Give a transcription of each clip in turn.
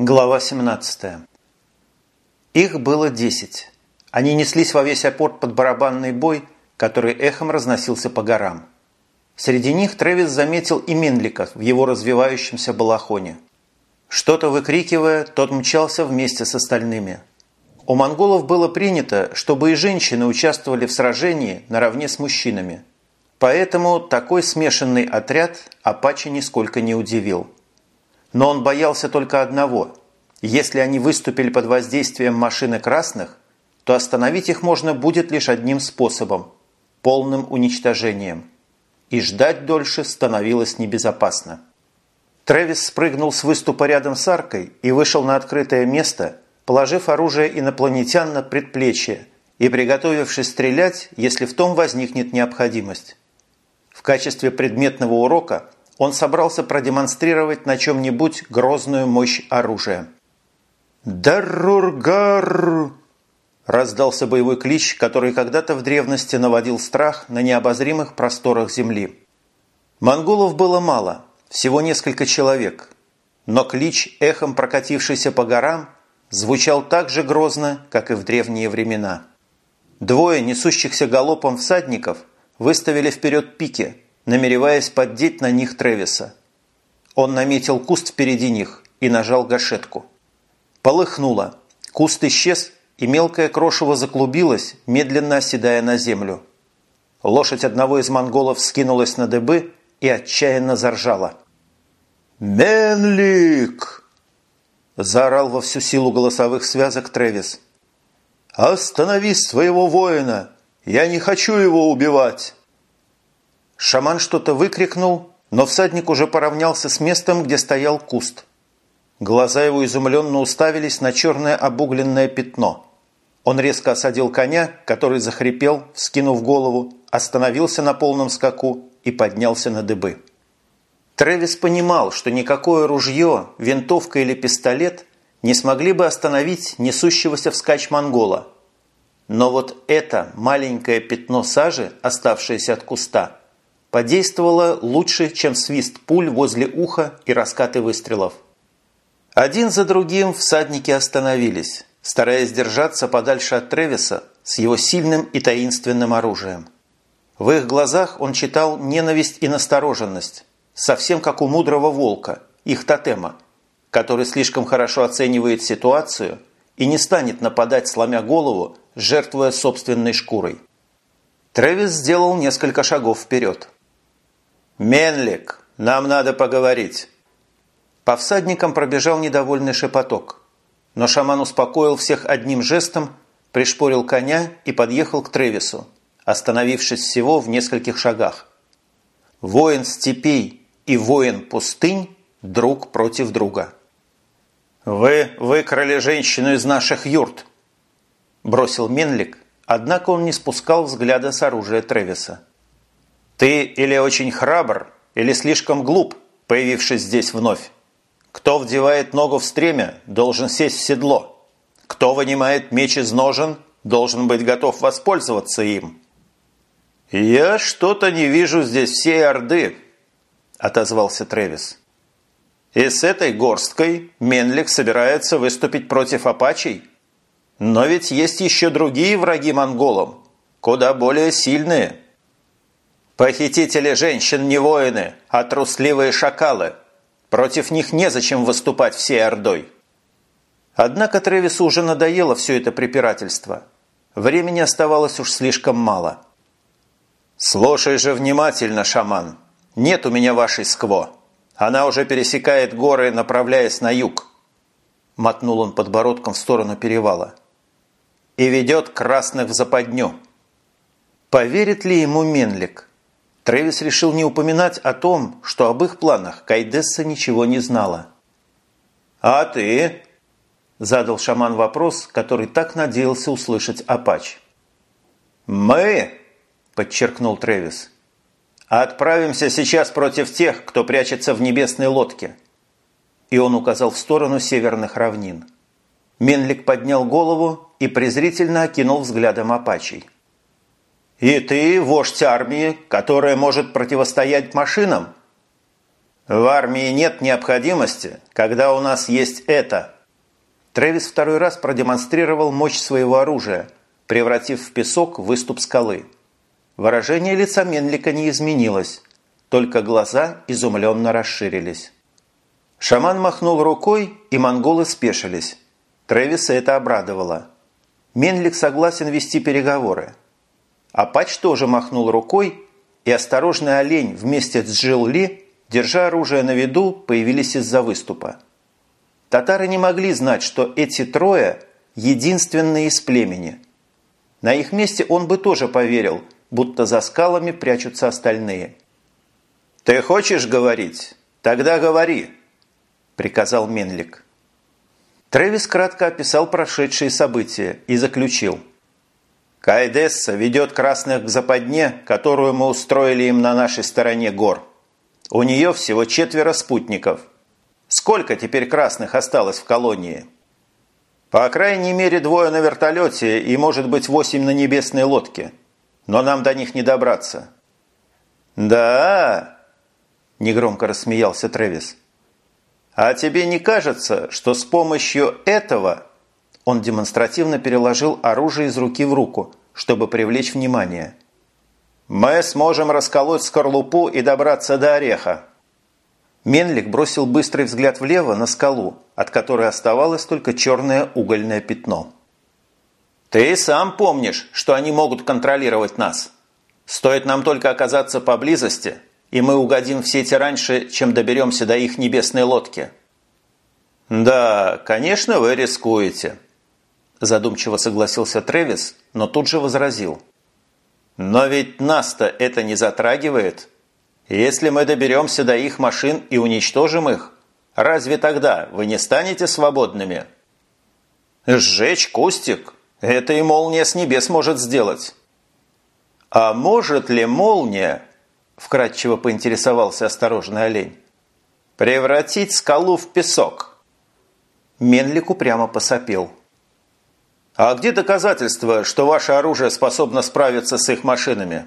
Глава 17. Их было 10. Они неслись во весь опор под барабанный бой, который эхом разносился по горам. Среди них Трэвис заметил и Менлика в его развивающемся балахоне. Что-то выкрикивая, тот мчался вместе с остальными. У монголов было принято, чтобы и женщины участвовали в сражении наравне с мужчинами. Поэтому такой смешанный отряд Апачи нисколько не удивил. Но он боялся только одного. Если они выступили под воздействием машины красных, то остановить их можно будет лишь одним способом – полным уничтожением. И ждать дольше становилось небезопасно. Трэвис спрыгнул с выступа рядом с аркой и вышел на открытое место, положив оружие инопланетян на предплечье и приготовившись стрелять, если в том возникнет необходимость. В качестве предметного урока он собрался продемонстрировать на чем-нибудь грозную мощь оружия. «Даррургар!» – раздался боевой клич, который когда-то в древности наводил страх на необозримых просторах земли. Монголов было мало, всего несколько человек, но клич, эхом прокатившийся по горам, звучал так же грозно, как и в древние времена. Двое несущихся галопом всадников выставили вперед пики, намереваясь поддеть на них Трэвиса. Он наметил куст впереди них и нажал гашетку. Полыхнуло, куст исчез, и мелкое крошево заклубилось, медленно оседая на землю. Лошадь одного из монголов скинулась на дыбы и отчаянно заржала. «Менлик!» – заорал во всю силу голосовых связок Трэвис. «Останови своего воина! Я не хочу его убивать!» Шаман что-то выкрикнул, но всадник уже поравнялся с местом, где стоял куст. Глаза его изумленно уставились на черное обугленное пятно. Он резко осадил коня, который захрипел, вскинув голову, остановился на полном скаку и поднялся на дыбы. Трэвис понимал, что никакое ружье, винтовка или пистолет не смогли бы остановить несущегося вскачь монгола. Но вот это маленькое пятно сажи, оставшееся от куста, подействовало лучше, чем свист пуль возле уха и раскаты выстрелов. Один за другим всадники остановились, стараясь держаться подальше от Трэвиса с его сильным и таинственным оружием. В их глазах он читал ненависть и настороженность, совсем как у мудрого волка, их тотема, который слишком хорошо оценивает ситуацию и не станет нападать, сломя голову, жертвуя собственной шкурой. Трэвис сделал несколько шагов вперед. «Менлик, нам надо поговорить!» По всадникам пробежал недовольный шепоток. Но шаман успокоил всех одним жестом, пришпорил коня и подъехал к Трэвису, остановившись всего в нескольких шагах. Воин степей и воин пустынь друг против друга. «Вы выкрали женщину из наших юрт!» – бросил Менлик, однако он не спускал взгляда с оружия Трэвиса. «Ты или очень храбр, или слишком глуп, появившись здесь вновь. Кто вдевает ногу в стремя, должен сесть в седло. Кто вынимает меч из ножен, должен быть готов воспользоваться им». «Я что-то не вижу здесь всей орды», – отозвался Трэвис. «И с этой горсткой Менлик собирается выступить против апачей? Но ведь есть еще другие враги монголам, куда более сильные». «Похитители женщин не воины, а трусливые шакалы. Против них незачем выступать всей ордой». Однако Трэвису уже надоело все это препирательство. Времени оставалось уж слишком мало. «Слушай же внимательно, шаман. Нет у меня вашей скво. Она уже пересекает горы, направляясь на юг». Мотнул он подбородком в сторону перевала. «И ведет красных в западню». Поверит ли ему Менлик? Трэвис решил не упоминать о том, что об их планах Кайдесса ничего не знала. «А ты?» – задал шаман вопрос, который так надеялся услышать Апач. «Мы?» – подчеркнул Трэвис. «Отправимся сейчас против тех, кто прячется в небесной лодке». И он указал в сторону северных равнин. Менлик поднял голову и презрительно окинул взглядом Апачей. «И ты, вождь армии, которая может противостоять машинам?» В армии нет необходимости, когда у нас есть это. Трэвис второй раз продемонстрировал мощь своего оружия, превратив в песок выступ скалы. Выражение лица Менлика не изменилось, только глаза изумленно расширились. Шаман махнул рукой, и монголы спешились. Трэвиса это обрадовало. Менлик согласен вести переговоры. Апач тоже махнул рукой, и осторожный олень вместе с Джил-Ли, держа оружие на виду, появились из-за выступа. Татары не могли знать, что эти трое единственные из племени. На их месте он бы тоже поверил, будто за скалами прячутся остальные. «Ты хочешь говорить? Тогда говори», – приказал Менлик. Трэвис кратко описал прошедшие события и заключил. «Кайдесса ведет красных к западне, которую мы устроили им на нашей стороне гор. У нее всего 4 спутников. Сколько теперь красных осталось в колонии?» «По крайней мере 2 на вертолете и, может быть, 8 на небесной лодке. Но нам до них не добраться». «Да!» – негромко рассмеялся Трэвис. «А тебе не кажется, что с помощью этого...» Он демонстративно переложил оружие из руки в руку, чтобы привлечь внимание. «Мы сможем расколоть скорлупу и добраться до ореха». Менлик бросил быстрый взгляд влево на скалу, от которой оставалось только черное угольное пятно. «Ты и сам помнишь, что они могут контролировать нас. Стоит нам только оказаться поблизости, и мы угодим в сети раньше, чем доберемся до их небесной лодки». «Да, конечно, вы рискуете», – задумчиво согласился Трэвис, но тут же возразил. «Но ведь нас-то это не затрагивает. Если мы доберемся до их машин и уничтожим их, разве тогда вы не станете свободными?» «Сжечь кустик? Это и молния с небес может сделать». «А может ли молния, – вкратчиво поинтересовался осторожный олень, – превратить скалу в песок?» Менлик упрямо посопел. «А где доказательства, что ваше оружие способно справиться с их машинами?»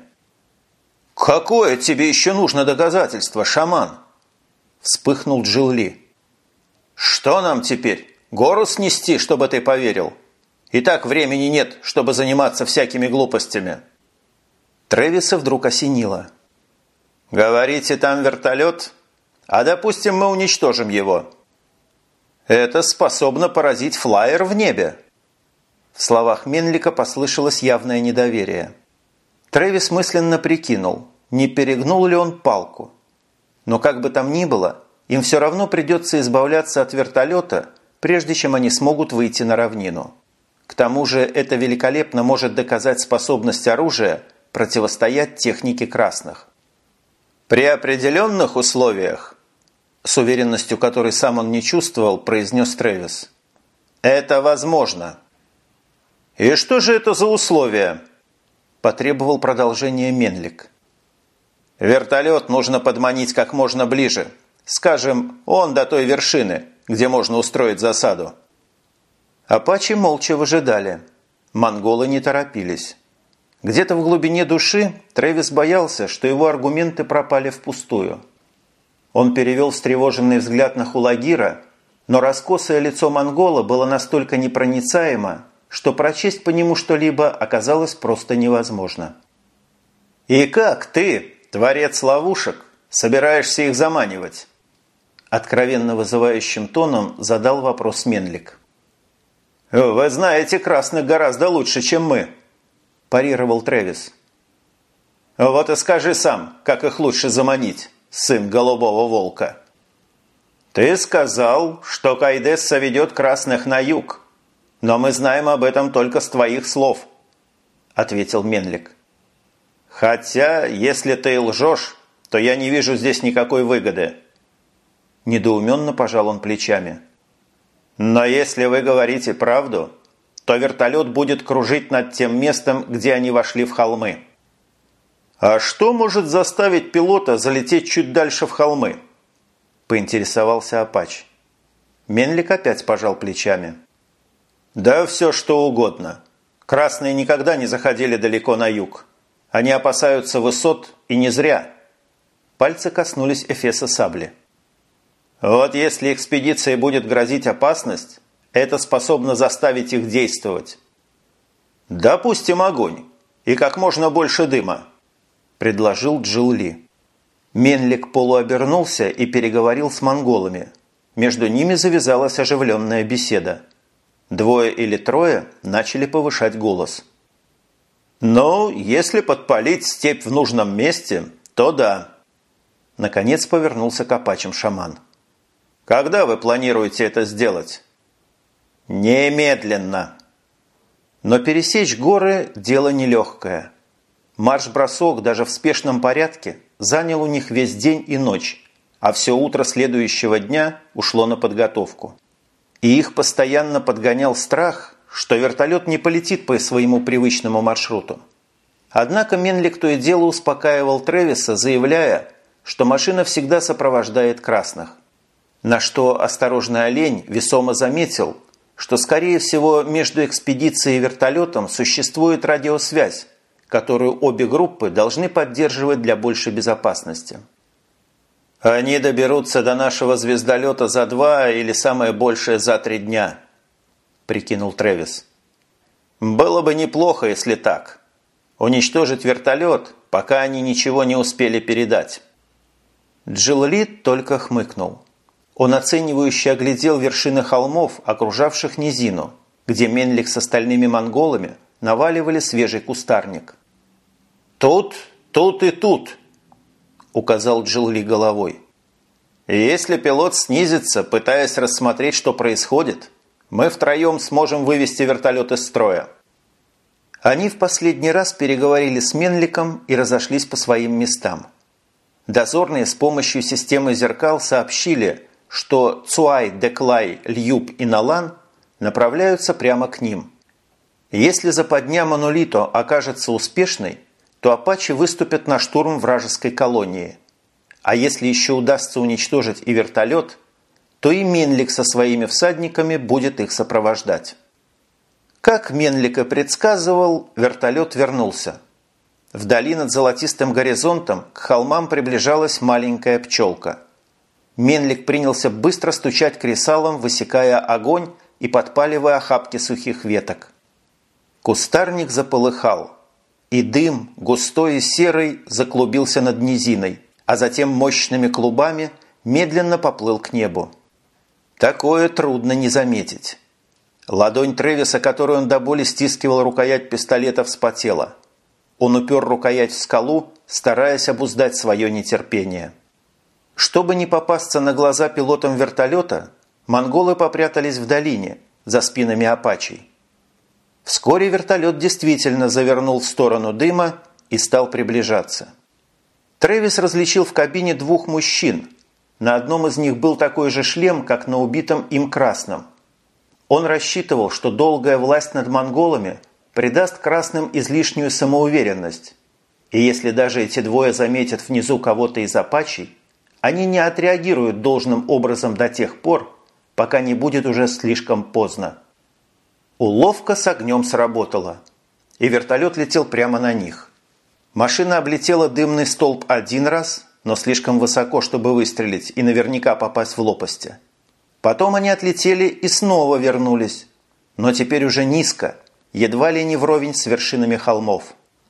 «Какое тебе еще нужно доказательство, шаман?» Вспыхнул Джил-Ли. «Что нам теперь, гору снести, чтобы ты поверил? И так времени нет, чтобы заниматься всякими глупостями». Трэвиса вдруг осенило. «Говорите, там вертолет? А допустим, мы уничтожим его. Это способно поразить флайер в небе». В словах Менлика послышалось явное недоверие. Трэвис мысленно прикинул, не перегнул ли он палку. Но как бы там ни было, им все равно придется избавляться от вертолета, прежде чем они смогут выйти на равнину. К тому же это великолепно может доказать способность оружия противостоять технике красных. «При определенных условиях», с уверенностью которой сам он не чувствовал, произнес Трэвис, «это возможно». «И что же это за условия?» потребовал продолжения Менлик. «Вертолет нужно подманить как можно ближе. Скажем, он до той вершины, где можно устроить засаду». Апачи молча выжидали. Монголы не торопились. Где-то в глубине души Трэвис боялся, что его аргументы пропали впустую. Он перевел встревоженный взгляд на Хулагира, но раскосое лицо монгола было настолько непроницаемо, что прочесть по нему что-либо оказалось просто невозможно. «И как ты, творец ловушек, собираешься их заманивать?» Откровенно вызывающим тоном задал вопрос Менлик. «Вы знаете красных гораздо лучше, чем мы», – парировал Трэвис. «Вот и скажи сам, как их лучше заманить, сын голубого волка». «Ты сказал, что Кайдесса ведет красных на юг, но мы знаем об этом только с твоих слов», – ответил Менлик. «Хотя, если ты лжешь, то я не вижу здесь никакой выгоды». Недоуменно пожал он плечами. «Но если вы говорите правду, то вертолет будет кружить над тем местом, где они вошли в холмы». «А что может заставить пилота залететь чуть дальше в холмы?» – поинтересовался Апач. Менлик опять пожал плечами. «Да все что угодно. Красные никогда не заходили далеко на юг. Они опасаются высот, и не зря». Пальцы коснулись эфеса сабли. Вот если экспедиции будет грозить опасность, это способно заставить их действовать. «Допустим, огонь. И как можно больше дыма», – предложил Джилл Ли. Менлик полуобернулся и переговорил с монголами. Между ними завязалась оживленная беседа. Двое или трое начали повышать голос. «Ну, если подпалить степь в нужном месте, то да». Наконец повернулся к апачам шаман. «Когда вы планируете это сделать?» «Немедленно». Но пересечь горы – дело нелегкое. Марш-бросок даже в спешном порядке занял у них весь день и ночь, а все утро следующего дня ушло на подготовку. И их постоянно подгонял страх, что вертолет не полетит по своему привычному маршруту. Однако Менлик то и дело успокаивал Трэвиса, заявляя, что машина всегда сопровождает красных. На что осторожный олень весомо заметил, что, скорее всего, между экспедицией и вертолетом существует радиосвязь, которую обе группы должны поддерживать для большей безопасности. «Они доберутся до нашего звездолета за 2 или самое большее за 3 дня», – прикинул Трэвис. «Было бы неплохо, если так. Уничтожить вертолет, пока они ничего не успели передать». Джилл Ли только хмыкнул. Он оценивающе оглядел вершины холмов, окружавших низину, где Менлик с остальными монголами наваливали свежий кустарник. «Тут и тут», – указал Джилл Ли головой. «Если пилот снизится, пытаясь рассмотреть, что происходит, мы втроем сможем вывести вертолет из строя». Они в последний раз переговорили с Менликом и разошлись по своим местам. Дозорные с помощью системы зеркал сообщили, что Цуай, Деклай, Льюб и Налан направляются прямо к ним. Если западня Монолито окажется успешной, то апачи выступят на штурм вражеской колонии. А если еще удастся уничтожить и вертолет, то и Менлик со своими всадниками будет их сопровождать. Как Менлик и предсказывал, вертолет вернулся. Вдали над золотистым горизонтом к холмам приближалась маленькая пчелка. Менлик принялся быстро стучать кресалом, высекая огонь и подпаливая охапки сухих веток. Кустарник заполыхал, и дым, густой и серый, заклубился над низиной, а затем мощными клубами медленно поплыл к небу. Такое трудно не заметить. Ладонь Трэвиса, которую он до боли стискивал рукоять пистолета, вспотела. Он упер рукоять в скалу, стараясь обуздать свое нетерпение. Чтобы не попасться на глаза пилотам вертолета, монголы попрятались в долине, за спинами апачей. Вскоре вертолет действительно завернул в сторону дыма и стал приближаться. Трэвис различил в кабине 2 мужчин. На одном из них был такой же шлем, как на убитом им красном. Он рассчитывал, что долгая власть над монголами придаст красным излишнюю самоуверенность. И если даже эти двое заметят внизу кого-то из апачей, они не отреагируют должным образом до тех пор, пока не будет уже слишком поздно. Уловка с огнем сработала, и вертолет летел прямо на них. Машина облетела дымный столб 1 раз, но слишком высоко, чтобы выстрелить и наверняка попасть в лопасти. Потом они отлетели и снова вернулись, но теперь уже низко, едва ли не вровень с вершинами холмов.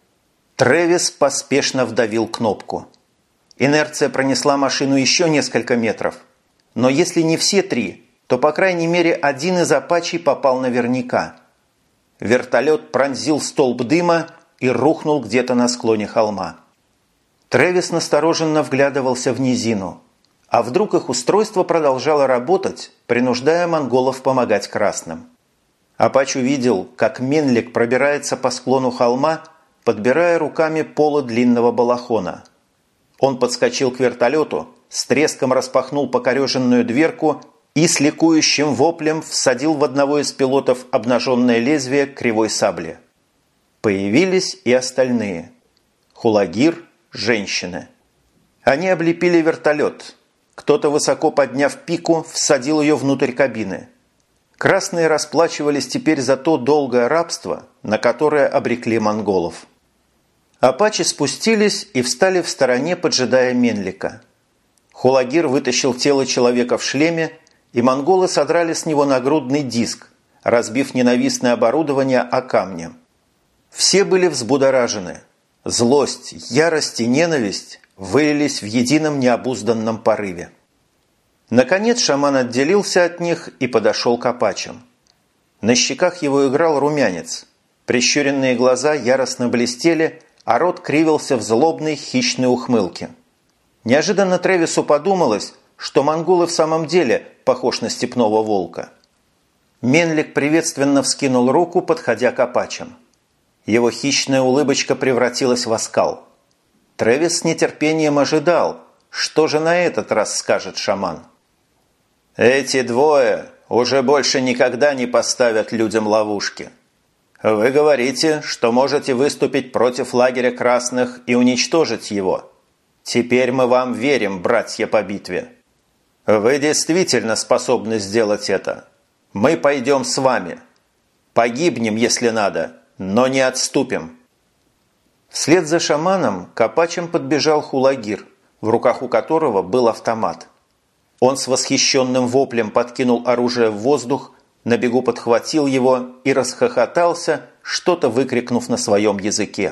Трэвис поспешно вдавил кнопку. Инерция пронесла машину еще несколько метров. Но если не все 3, то, по крайней мере, один из апачей попал наверняка. Вертолет пронзил столб дыма и рухнул где-то на склоне холма. Трэвис настороженно вглядывался в низину. А вдруг их устройство продолжало работать, принуждая монголов помогать красным? Апач увидел, как Менлик пробирается по склону холма, подбирая руками полы длинного балахона. Он подскочил к вертолету, с треском распахнул покореженную дверку и с ликующим воплем всадил в одного из пилотов обнаженное лезвие кривой сабли. Появились и остальные. Хулагир, женщины. Они облепили вертолет. Кто-то, высоко подняв пику, всадил ее внутрь кабины. Красные расплачивались теперь за то долгое рабство, на которое обрекли монголов. Апачи спустились и встали в стороне, поджидая Менлика. Хулагир вытащил тело человека в шлеме, и монголы содрали с него нагрудный диск, разбив ненавистное оборудование о камни. Все были взбудоражены. Злость, ярость и ненависть вылились в едином необузданном порыве. Наконец шаман отделился от них и подошел к апачам. На щеках его играл румянец. Прищуренные глаза яростно блестели, а рот кривился в злобной хищной ухмылке. Неожиданно Тревису подумалось, что монгол и в самом деле похож на степного волка. Менлик приветственно вскинул руку, подходя к апачам. Его хищная улыбочка превратилась в оскал. Тревис с нетерпением ожидал, что же на этот раз скажет шаман. «Эти двое уже больше никогда не поставят людям ловушки. Вы говорите, что можете выступить против лагеря красных и уничтожить его. Теперь мы вам верим, братья по битве. Вы действительно способны сделать это. Мы пойдем с вами. Погибнем, если надо, но не отступим». Вслед за шаманом к апачам подбежал Хулагир, в руках у которого был автомат. Он с восхищенным воплем подкинул оружие в воздух, на бегу подхватил его и расхохотался, что-то выкрикнув на своем языке.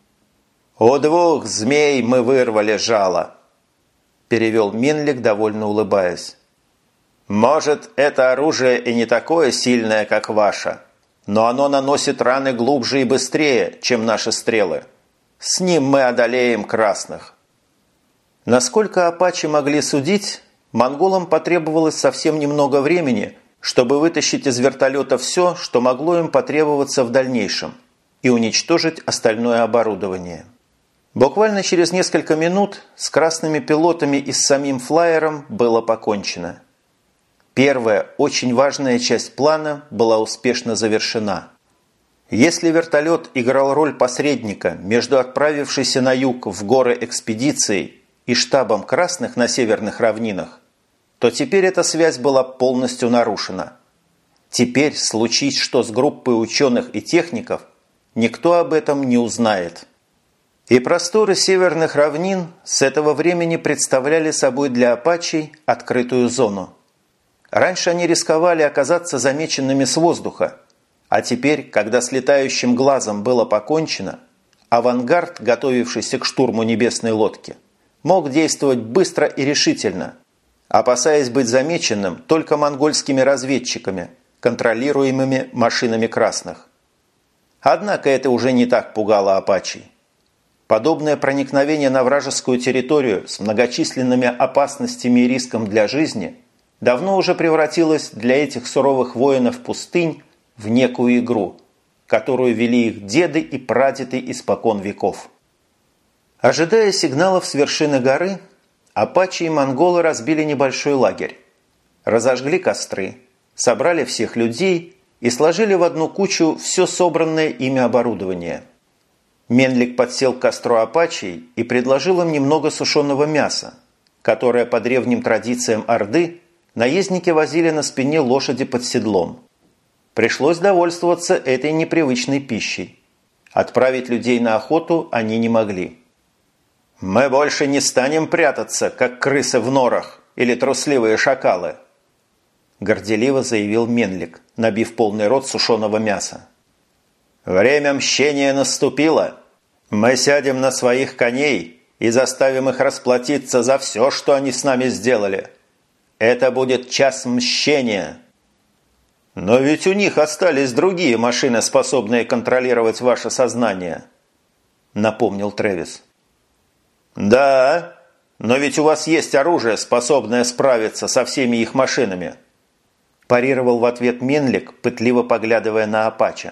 «У двух змей мы вырвали жало», – перевел Менлик, довольно улыбаясь. «Может, это оружие и не такое сильное, как ваше, но оно наносит раны глубже и быстрее, чем наши стрелы. С ним мы одолеем красных». Насколько апачи могли судить, монголам потребовалось совсем немного времени, чтобы вытащить из вертолета все, что могло им потребоваться в дальнейшем, и уничтожить остальное оборудование. Буквально через несколько минут с красными пилотами и с самим флайером было покончено. Первая, очень важная часть плана была успешно завершена. Если вертолет играл роль посредника между отправившейся на юг в горы экспедицией и штабом красных на северных равнинах, то теперь эта связь была полностью нарушена. Теперь, случись что с группой ученых и техников, никто об этом не узнает. И просторы северных равнин с этого времени представляли собой для апачей открытую зону. Раньше они рисковали оказаться замеченными с воздуха, а теперь, когда с летающим глазом было покончено, авангард, готовившийся к штурму небесной лодки, мог действовать быстро и решительно, опасаясь быть замеченным только монгольскими разведчиками, контролируемыми машинами красных. Однако это уже не так пугало апачей. Подобное проникновение на вражескую территорию с многочисленными опасностями и риском для жизни давно уже превратилось для этих суровых воинов пустынь в некую игру, которую вели их деды и прадеды испокон веков. Ожидая сигналов с вершины горы, апачи и монголы разбили небольшой лагерь, разожгли костры, собрали всех людей и сложили в одну кучу все собранное ими оборудование. Менлик подсел к костру апачей и предложил им немного сушеного мяса, которое по древним традициям Орды наездники возили на спине лошади под седлом. Пришлось довольствоваться этой непривычной пищей. Отправить людей на охоту они не могли. «Мы больше не станем прятаться, как крысы в норах или трусливые шакалы», горделиво заявил Менлик, набив полный рот сушеного мяса. «Время мщения наступило. Мы сядем на своих коней и заставим их расплатиться за все, что они с нами сделали. Это будет час мщения». «Но ведь у них остались другие машины, способные контролировать ваше сознание», напомнил Тревис. «Да, но ведь у вас есть оружие, способное справиться со всеми их машинами», парировал в ответ Менлик, пытливо поглядывая на апача.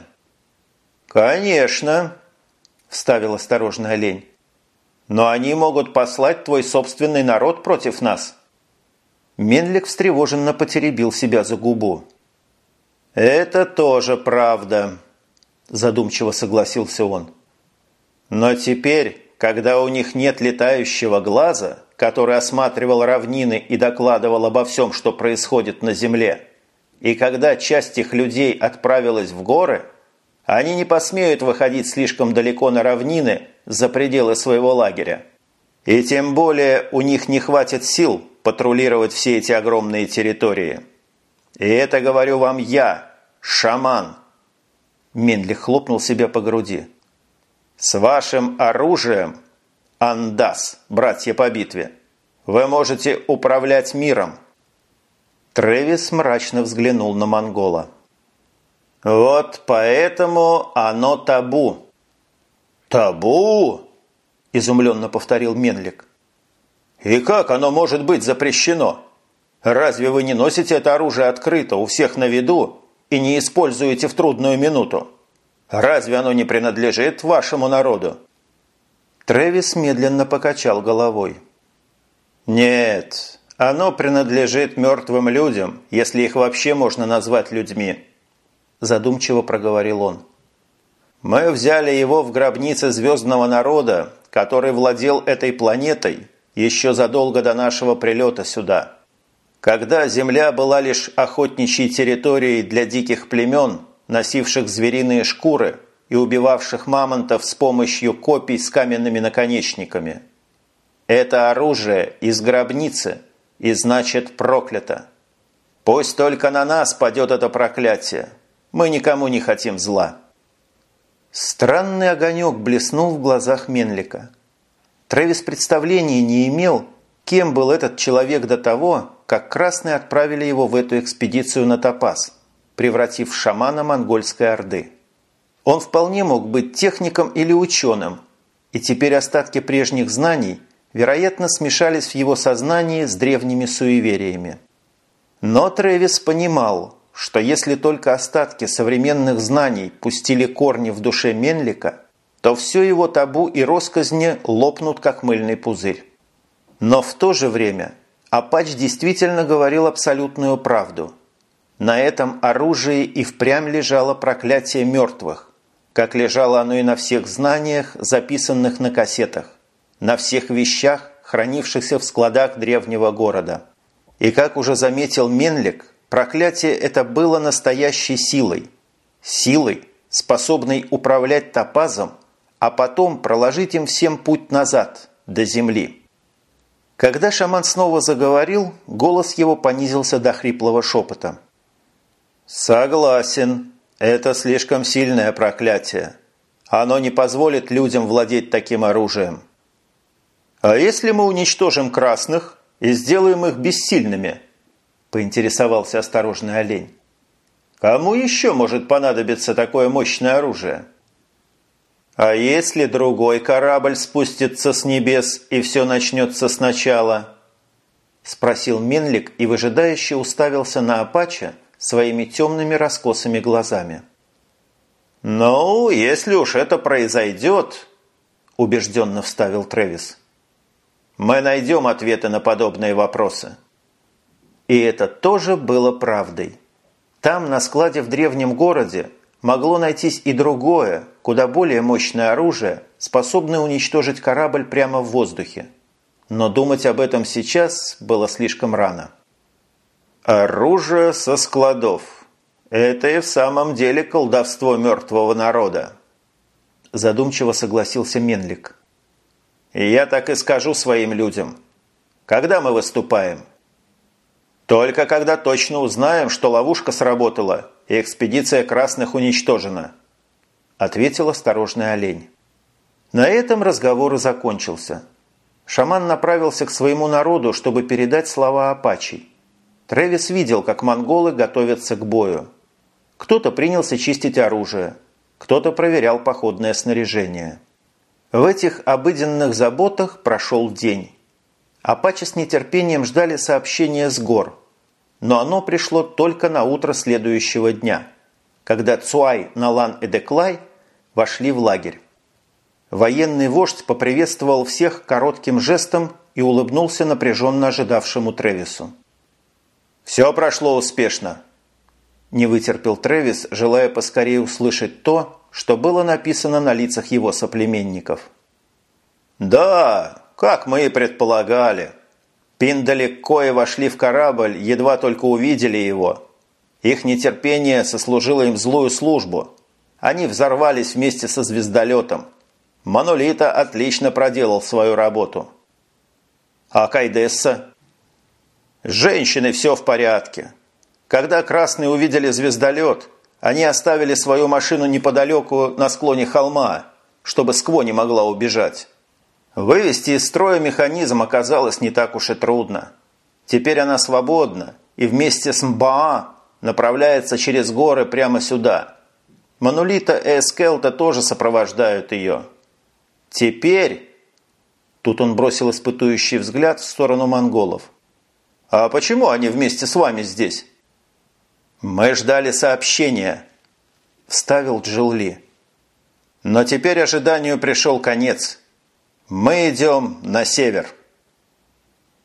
«Конечно», – вставил осторожно олень. «Но они могут послать твой собственный народ против нас». Менлик встревоженно потеребил себя за губу. «Это тоже правда», – задумчиво согласился он. «Но теперь, когда у них нет летающего глаза, который осматривал равнины и докладывал обо всем, что происходит на земле, и когда часть их людей отправилась в горы, они не посмеют выходить слишком далеко на равнины за пределы своего лагеря. И тем более у них не хватит сил патрулировать все эти огромные территории. И это говорю вам я, шаман. Менлих хлопнул себя по груди. С вашим оружием, Андас, братья по битве, вы можете управлять миром. Трэвис мрачно взглянул на монгола. Вот поэтому оно табу. Табу? Изумленно повторил Менлик. И как оно может быть запрещено? Разве вы не носите это оружие открыто, у всех на виду, и не используете в трудную минуту? Разве оно не принадлежит вашему народу? Трэвис медленно покачал головой. Нет, оно принадлежит мертвым людям, если их вообще можно назвать людьми, задумчиво проговорил он. Мы взяли его в гробнице звездного народа, который владел этой планетой еще задолго до нашего прилета сюда. Когда Земля была лишь охотничьей территорией для диких племен, носивших звериные шкуры и убивавших мамонтов с помощью копий с каменными наконечниками. Это оружие из гробницы и значит проклято. Пусть только на нас падет это проклятие. Мы никому не хотим зла. Странный огонек блеснул в глазах Менлика. Трэвис представления не имел, кем был этот человек до того, как красные отправили его в эту экспедицию на Топаз, превратив шамана монгольской орды. Он вполне мог быть техником или ученым, и теперь остатки прежних знаний, вероятно, смешались в его сознании с древними суевериями. Но Трэвис понимал, что если только остатки современных знаний пустили корни в душе Менлика, то все его табу и россказни лопнут, как мыльный пузырь. Но в то же время Апач действительно говорил абсолютную правду. На этом оружии и впрямь лежало проклятие мертвых, как лежало оно и на всех знаниях, записанных на кассетах, на всех вещах, хранившихся в складах древнего города. И как уже заметил Менлик, проклятие это было настоящей силой. Силой, способной управлять топазом, а потом проложить им всем путь назад, до земли. Когда шаман снова заговорил, голос его понизился до хриплого шепота. «Согласен, это слишком сильное проклятие. Оно не позволит людям владеть таким оружием. А если мы уничтожим красных и сделаем их бессильными?» – поинтересовался осторожный олень. «Кому еще может понадобиться такое мощное оружие?» «А если другой корабль спустится с небес и все начнется сначала?» – спросил Менлик и выжидающе уставился на Апача своими темными раскосыми глазами. «Ну, если уж это произойдет», – убежденно вставил Трэвис, – «мы найдем ответы на подобные вопросы». И это тоже было правдой. Там, на складе в древнем городе, могло найтись и другое, куда более мощное оружие, способное уничтожить корабль прямо в воздухе. Но думать об этом сейчас было слишком рано. «Оружие со складов. Это и в самом деле колдовство мертвого народа», – задумчиво согласился Менлик. «И я так и скажу своим людям. Когда мы выступаем?» «Только когда точно узнаем, что ловушка сработала и экспедиция красных уничтожена», – ответил осторожный олень. На этом разговор и закончился. Шаман направился к своему народу, чтобы передать слова апачей. Трэвис видел, как монголы готовятся к бою. Кто-то принялся чистить оружие, кто-то проверял походное снаряжение. В этих обыденных заботах прошел день. Апачи с нетерпением ждали сообщения с гор, но оно пришло только на утро следующего дня, когда Цуай, Налан и Деклай вошли в лагерь. Военный вождь поприветствовал всех коротким жестом и улыбнулся напряженно ожидавшему Трэвису. «Все прошло успешно», – не вытерпел Трэвис, желая поскорее услышать то, что было написано на лицах его соплеменников. «Да, как мы и предполагали. Пиндали Кои вошли в корабль, едва только увидели его. Их нетерпение сослужило им злую службу. Они взорвались вместе со звездолетом. Монолита отлично проделал свою работу. А Кайдесса? С женщиной все в порядке. Когда красные увидели звездолет, они оставили свою машину неподалеку на склоне холма, чтобы Скво не могла убежать. Вывести из строя механизм оказалось не так уж и трудно. Теперь она свободна и вместе с Мбаа направляется через горы прямо сюда. Манулита и Эскелта тоже сопровождают ее. Теперь... Тут он бросил испытующий взгляд в сторону монголов. «А почему они вместе с вами здесь?» «Мы ждали сообщения», – вставил Джилли. «Но теперь ожиданию пришел конец. Мы идем на север».